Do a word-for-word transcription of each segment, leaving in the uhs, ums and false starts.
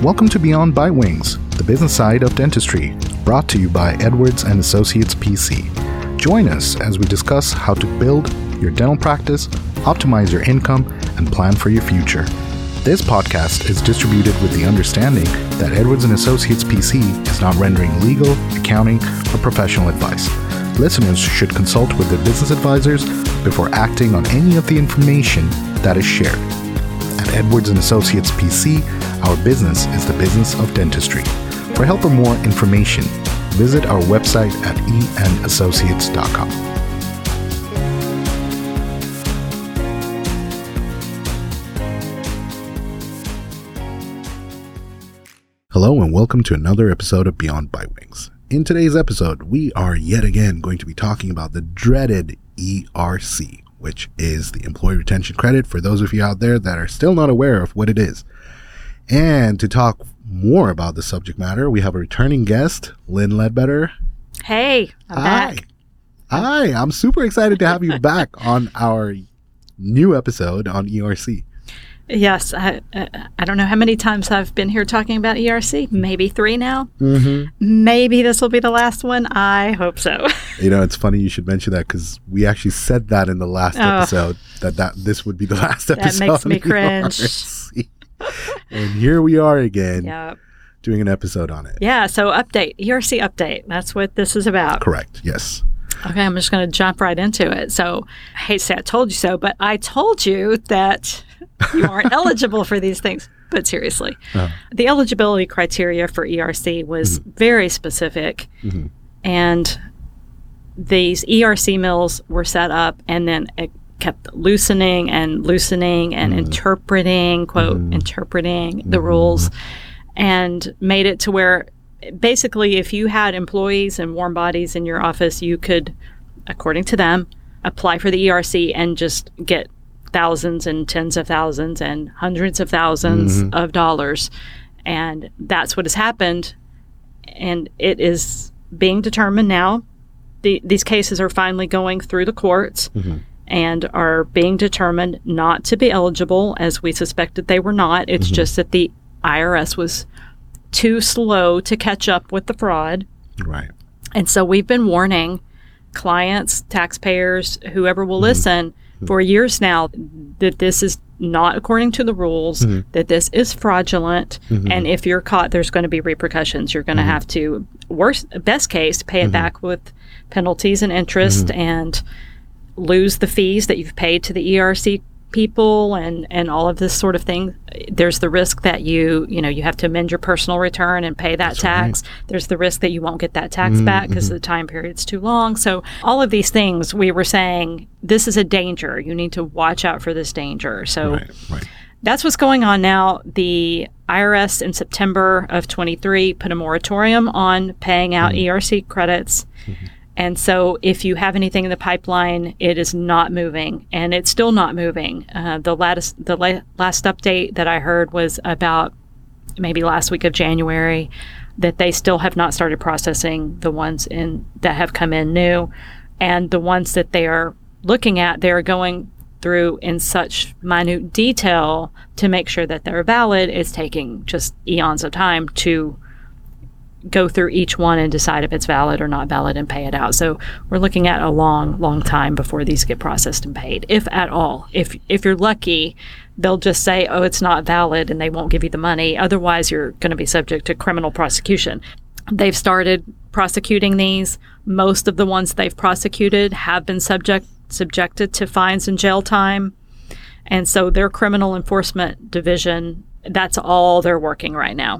Welcome to Beyond Bite Wings, the business side of dentistry, brought to you by Edwards and Associates P C. Join us as we discuss how to build your dental practice, optimize your income, and plan for your future. This podcast is distributed with the understanding that Edwards and Associates P C is not rendering legal, accounting, or professional advice. Listeners should consult with their business advisors before acting on any of the information that is shared. At Edwards and Associates P C, our business is the business of dentistry. For help or more information, visit our website at e n associates dot com. Hello and welcome to another episode of Beyond Bite Wings. In today's episode, we are yet again going to be talking about the dreaded E R C, which is the Employee Retention Credit for those of you out there that are still not aware of what it is. And to talk more about the subject matter, we have a returning guest, Lynn Ledbetter. Hey, I'm Hi. back. Hi, I'm super excited to have you back on our new episode on E R C. Yes, I, uh, I don't know how many times I've been here talking about E R C. Maybe three now. Mm-hmm. Maybe this will be the last one. I hope so. You know, it's funny you should mention that because we actually said that in the last Oh. episode, that, that this would be the last episode. That makes me on cringe. E R C. And here we are again Yeah. doing an episode on it. Yeah, so update, E R C update. That's what this is about. Correct, yes. Okay, I'm just going to jump right into it. So I hate to say I told you so, but I told you that you aren't eligible for these things. But seriously, Uh-huh. the eligibility criteria for E R C was Mm-hmm. very specific. Mm-hmm. And these E R C mills were set up and then it kept loosening and loosening and Mm-hmm. interpreting, quote, Mhm. interpreting the Mhm. rules, and made it to where basically if you had employees and warm bodies in your office, you could, according to them, apply for the E R C and just get thousands and tens of thousands and hundreds of thousands Mhm. of dollars. And that's what has happened. And it is being determined now. The, these cases are finally going through the courts Mm-hmm. and are being determined not to be eligible, as we suspected they were not. It's Mhm. just that the I R S was too slow to catch up with the fraud. Right. And so we've been warning clients, taxpayers, whoever will Mhm. listen for years now that this is not according to the rules, Mhm. that this is fraudulent. Mhm. And if you're caught, there's going to be repercussions. You're going to Mhm. have to, worst, best case, pay it Mhm. back with penalties and interest Mhm. and lose the fees that you've paid to the E R C people and, and all of this sort of thing. There's the risk that you, you know, you have to amend your personal return and pay that That's tax. There's the risk that you won't get that tax Mm, back because mhm. the time period's too long. So all of these things we were saying, this is a danger. You need to watch out for this danger. So Right, right. that's what's going on now. The I R S in September of twenty-three put a moratorium on paying out Mhm. E R C credits. Mhm. And so if you have anything in the pipeline, it is not moving, and it's still not moving. Uh, the latest, the la- last update that I heard was about maybe last week of January, that they still have not started processing the ones in that have come in new, and the ones that they are looking at, they are going through in such minute detail to make sure that they're valid. It's taking just eons of time to go through each one and decide if it's valid or not valid and pay it out. So we're looking at a long, long time before these get processed and paid, if at all. If if you're lucky, they'll just say, oh, it's not valid, and they won't give you the money. Otherwise, you're going to be subject to criminal prosecution. They've started prosecuting these. Most of the ones they've prosecuted have been subject subjected to fines and jail time. And so their criminal enforcement division, that's all they're working right now.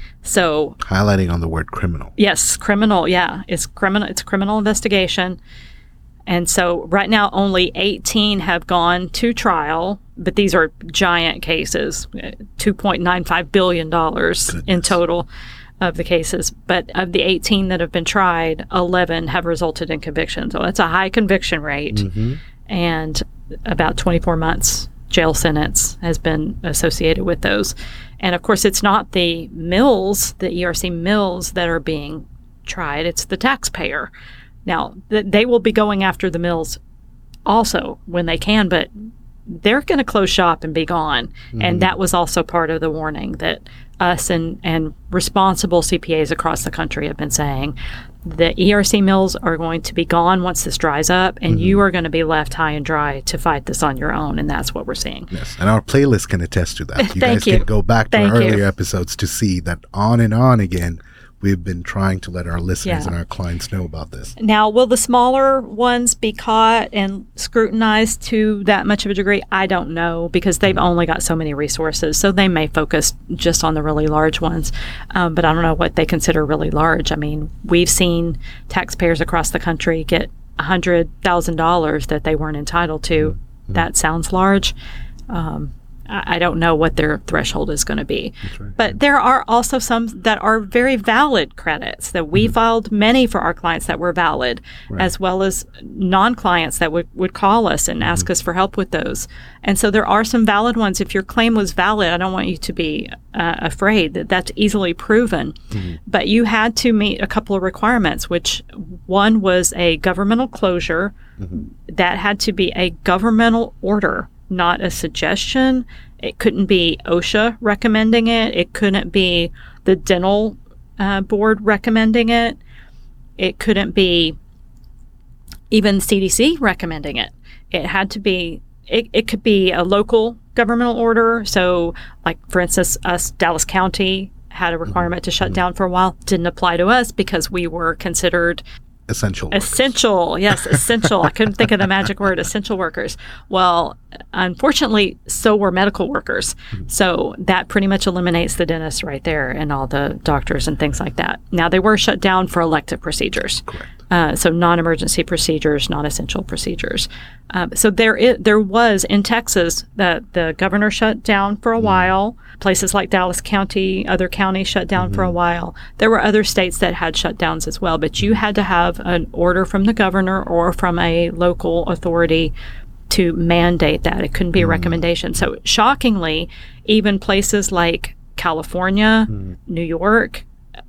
So Highlighting on the word criminal. yes, criminal. Yeah, it's criminal. It's a criminal investigation. And so right now only eighteen have gone to trial, but these are giant cases, two point nine five billion dollars in Goodness. total of the cases. But of the eighteen that have been tried, eleven have resulted in conviction. So that's a high conviction rate. Mm-hmm. And about twenty-four months jail sentence has been associated with those. And of course, it's not the mills, the E R C mills that are being tried, it's the taxpayer. Now, th- they will be going after the mills also when they can, but they're going to close shop and be gone. Mm-hmm. And that was also part of the warning that us and, and responsible C P As across the country have been saying. The E R C mills are going to be gone once this dries up, and mm-hmm. you are going to be left high and dry to fight this on your own, and that's what we're seeing. Yes, and our playlist can attest to that. You Thank guys you. can go back to Thank our you. earlier episodes to see that on and on again, we've been trying to let our listeners Yeah. and our clients know about this. Now, will the smaller ones be caught and scrutinized to that much of a degree? I don't know, because they've only got so many resources. So they may focus just on the really large ones. Um, but I don't know what they consider really large. I mean, we've seen taxpayers across the country get one hundred thousand dollars that they weren't entitled to. Mm-hmm. That sounds large. Um, I don't know what their threshold is going to be. Right. But there are also some that are very valid credits that we mm-hmm. filed many for our clients that were valid, right. as well as non-clients that would, would call us and ask mm-hmm. us for help with those. And so there are some valid ones. If your claim was valid, I don't want you to be uh, afraid that that's easily proven. Mm-hmm. But you had to meet a couple of requirements, which one was a governmental closure. Mm-hmm. That had to be a governmental order, not a suggestion. It couldn't be OSHA recommending it. It couldn't be the dental uh, board recommending it. It couldn't be even C D C recommending it. It had to be, it, it could be a local governmental order. So like, for instance, us, Dallas County had a requirement mm-hmm. to shut down for a while. Didn't apply to us because we were considered Essential workers. Essential, yes, essential. I couldn't think of the magic word, essential workers. Well, unfortunately, so were medical workers. Mm-hmm. So that pretty much eliminates the dentist right there and all the doctors and things like that. Now, they were shut down for elective procedures. Correct. Uh, so non-emergency procedures, non-essential procedures. Um, so there, is, there was in Texas that the governor shut down for a mm-hmm. while. Places like Dallas County, other counties shut down mm-hmm. for a while. There were other states that had shutdowns as well, but you had to have an order from the governor or from a local authority to mandate that. It couldn't be mm-hmm. a recommendation. So shockingly, even places like California, mm-hmm. New York,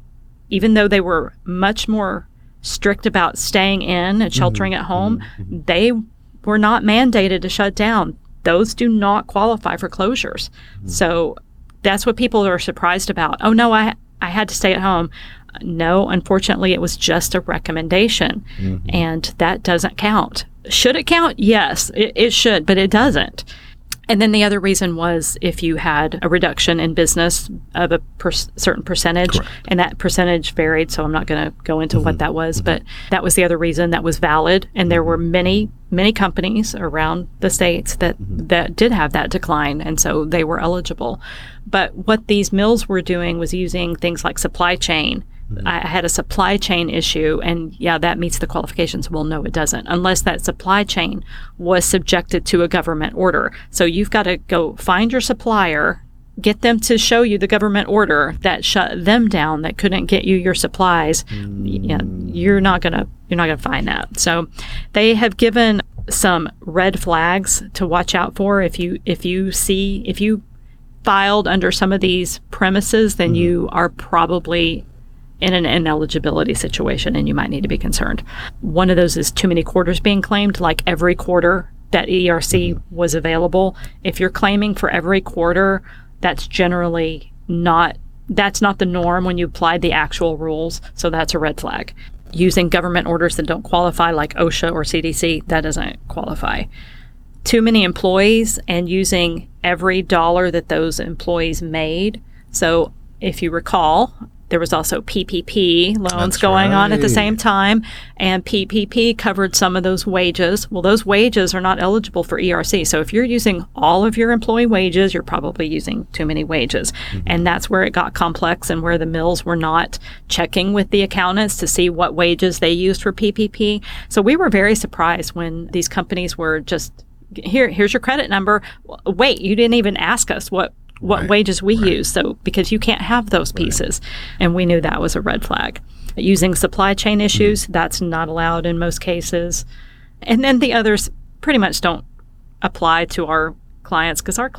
even though they were much more strict about staying in and sheltering mm-hmm. at home, mm-hmm. they were not mandated to shut down. Those do not qualify for closures. Mm-hmm. So that's what people are surprised about. Oh, no, I I had to stay at home. No, unfortunately, it was just a recommendation, mm-hmm. and that doesn't count. Should it count? Yes, it, it should, but it doesn't. And then the other reason was if you had a reduction in business of a per- certain percentage, Correct. And that percentage varied, so I'm not going to go into mm-hmm. what that was, mm-hmm. but that was the other reason that was valid. And mm-hmm. there were many, many companies around the states that, mm-hmm. that did have that decline, and so they were eligible. But what these mills were doing was using things like supply chain. I had a supply chain issue, and yeah, that meets the qualifications. Well, no, it doesn't, unless that supply chain was subjected to a government order. So you've got to go find your supplier, get them to show you the government order that shut them down, that couldn't get you your supplies. Mm. Yeah, you're not gonna you're not gonna find that. So they have given some red flags to watch out for. If you if you see if you filed under some of these premises, then mm-hmm. you are probably in an ineligibility situation, and you might need to be concerned. One of those is too many quarters being claimed, like every quarter that E R C mm-hmm. was available. If you're claiming for every quarter, that's generally not, that's not the norm when you apply the actual rules, so that's a red flag. Using government orders that don't qualify, like OSHA or C D C, that doesn't qualify. Too many employees and using every dollar that those employees made. So if you recall, there was also P P P loans That's going right. on at the same time, and P P P covered some of those wages. Well, those wages are not eligible for E R C. So if you're using all of your employee wages, you're probably using too many wages. Mm-hmm. And that's where it got complex, and where the mills were not checking with the accountants to see what wages they used for P P P. So we were very surprised when these companies were just, here, here's your credit number. Wait, you didn't even ask us what what right. wages we right. use, so because you can't have those pieces. Right. And we knew that was a red flag. Using supply chain issues, mm-hmm. that's not allowed in most cases. And then the others pretty much don't apply to our clients, because our clients are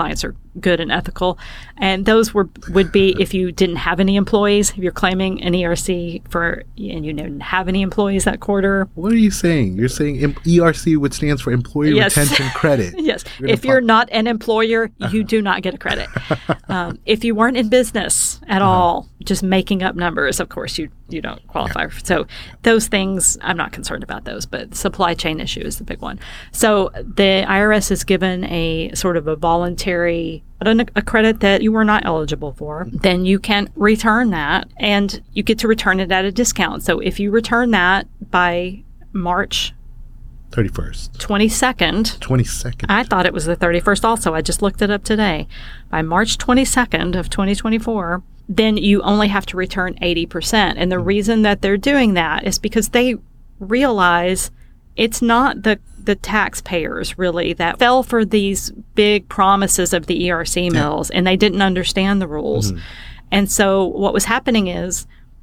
good and ethical. And those were would be if you didn't have any employees, if you're claiming an E R C for, and you didn't have any employees that quarter. What are you saying? You're saying E R C, which stands for Employee Yes. Retention Credit. Yes. You're If fi- you're not an employer, you do not get a credit. um, if you weren't in business at Uh-huh. all, just making up numbers, of course, you, you don't qualify. Yeah. So those things, I'm not concerned about those, but supply chain issue is the big one. So the I R S is given a sort of a voluntary a credit that you were not eligible for, then you can return that, and you get to return it at a discount. So if you return that by March thirty-first. twenty-second. twenty-second. I thought it was the thirty-first also. I just looked it up today. By March twenty-second of twenty twenty-four, then you only have to return eighty percent. And the mm-hmm. reason that they're doing that is because they realize it's not the the taxpayers really that fell for these big promises of the E R C mills, yeah. and they didn't understand the rules. Mm-hmm. And so what was happening is,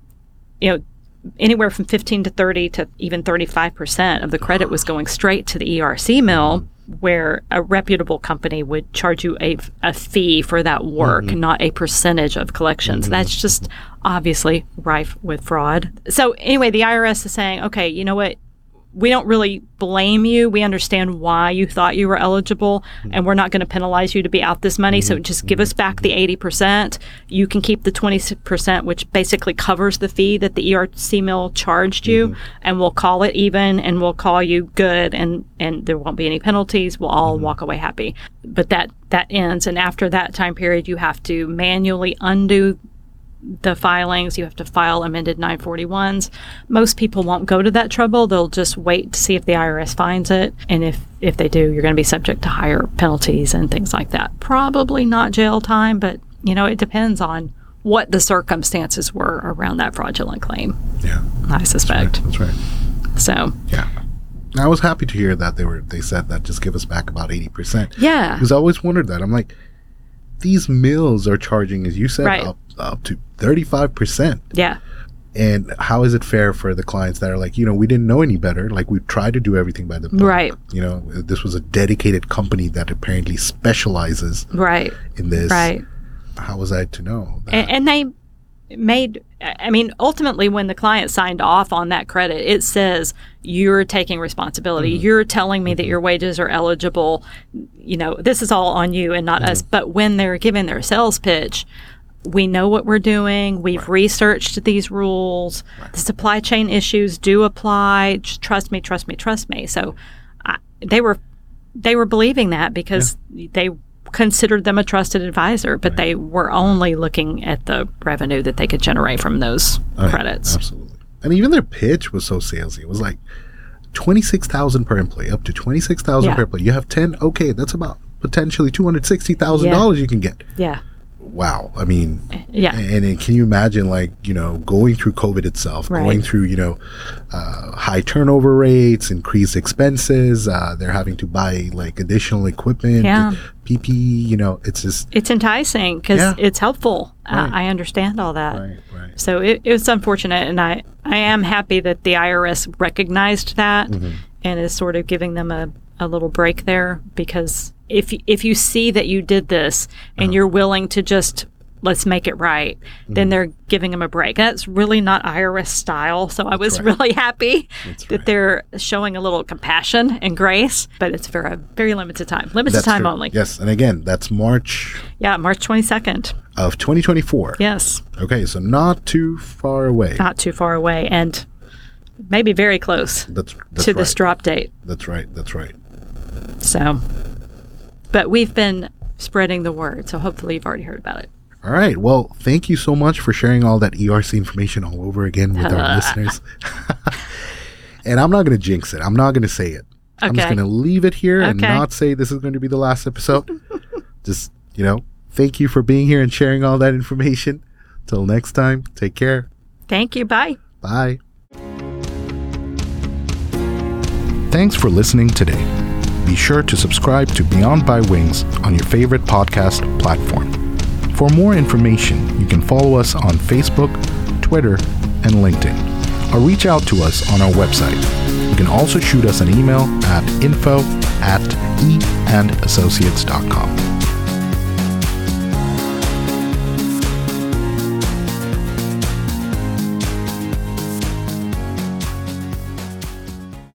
you know, anywhere from fifteen to thirty to even thirty-five percent of the credit was going straight to the E R C mill, mm-hmm. where a reputable company would charge you a, a fee for that work, mm-hmm. not a percentage of collections. Mm-hmm. That's just obviously rife with fraud. So anyway, the I R S is saying, okay, you know what? We don't really blame you. We understand why you thought you were eligible, mm-hmm. and we're not going to penalize you to be out this money. Mm-hmm. So just give us back the eighty percent. You can keep the twenty percent, which basically covers the fee that the E R C mill charged you, mm-hmm. and we'll call it even, and we'll call you good, and, and there won't be any penalties. We'll all mm-hmm. walk away happy. But that, that ends, and after that time period, you have to manually undo the filings. You have to file amended nine forty-ones. Most people won't go to that trouble. They'll just wait to see if the I R S finds it. And if, if they do, you're going to be subject to higher penalties and things like that. Probably not jail time, but, you know, it depends on what the circumstances were around that fraudulent claim. Yeah. I suspect. That's right. That's right. So. Yeah. I was happy to hear that they were, they said that just give us back about eighty percent. Yeah. Because I always wondered that. I'm like, these mills are charging, as you said, right. up, up to thirty-five percent. Yeah. And how is it fair for the clients that are like, you know, we didn't know any better. Like, we tried to do everything by the book. Right. You know, this was a dedicated company that apparently specializes right. in this. Right. How was I to know that? And, and they made, I mean, ultimately, when the client signed off on that credit, it says you're taking responsibility. Mm-hmm. You're telling me mm-hmm. that your wages are eligible. You know, this is all on you and not mm-hmm. us. But when they're giving their sales pitch, we know what we're doing. We've right. researched these rules. Right. The supply chain issues do apply. Just trust me, trust me, trust me. So I, they were they were believing that because yeah. they considered them a trusted advisor, but right. they were only looking at the revenue that they could generate from those oh, credits. Yeah, absolutely. And even their pitch was so salesy. It was like twenty-six thousand dollars per employee, up to twenty-six thousand dollars yeah. per employee. You have ten, okay, that's about potentially two hundred sixty thousand dollars yeah. you can get. Yeah. Wow. I mean, yeah. And, and can you imagine, like, you know, going through COVID itself, right. going through, you know, uh, high turnover rates, increased expenses. Uh, they're having to buy like additional equipment, yeah. P P E, you know, it's just. It's enticing because yeah. it's helpful. Right. Uh, I understand all that. Right, right. So it, it was unfortunate. And I, I am happy that the I R S recognized that mm-hmm. and is sort of giving them a, a little break there, because if if you see that you did this and uh-huh. you're willing to just let's make it right, mm-hmm. then they're giving them a break. That's really not I R S style. So I was right. really happy That's that right. they're showing a little compassion and grace, but it's for a very limited time, limited that's time true. only. Yes, and again, that's March. Yeah, March twenty-second of twenty twenty-four. Yes. Okay, so not too far away. Not too far away, and maybe very close. That's, that's to right. this drop date. That's right. That's right. So, but we've been spreading the word, so hopefully you've already heard about it. All right. Well, thank you so much for sharing all that E R C information all over again with our listeners. And I'm not going to jinx it. I'm not going to say it. Okay. I'm just going to leave it here okay. and not say this is going to be the last episode. Just, you know, thank you for being here and sharing all that information. Till next time, take care. Thank you. Bye. Bye. Thanks for listening today. Be sure to subscribe to Beyond by Wings on your favorite podcast platform. For more information, you can follow us on Facebook, Twitter, and LinkedIn, or reach out to us on our website. You can also shoot us an email at info at e and associates dot com.